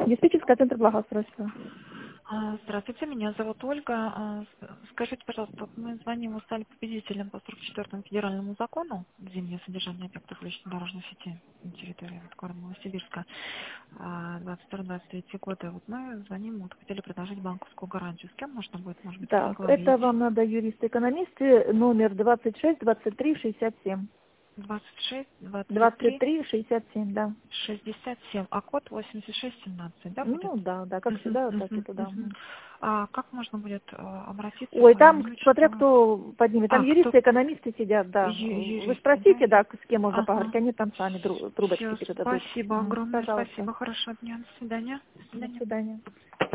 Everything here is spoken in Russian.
Диспетчерский центр благоустройства. Здравствуйте, меня зовут Ольга. Скажите, пожалуйста, вот мы звоним, вы стали победителем по 44-му федеральному закону «Зимнее содержание объектов личной дорожной сети на территории города Новосибирска 22-23 года. Вот мы звоним, вот хотели предложить банковскую гарантию. С кем можно будет, может быть, Так, это поговорить? вам надо юрист-экономисты, номер 26 23 67. 26, 23, 23 67, да. 67, а код 8617, да, будет? Ну да, да, как Мгм, всегда, вот так и мгм, туда. мгм. А как можно будет обратиться Ой, по там, имени, смотря отчеству? кто поднимет, там Кто? юристы, экономисты сидят, да. Вы Юристы, да? спросите, да, с кем можно Ага. поговорить, они там сами трубочки Все, передадут. спасибо огромное, Пожалуйста. спасибо, хорошего дня, до свидания. До До свидания. свидания.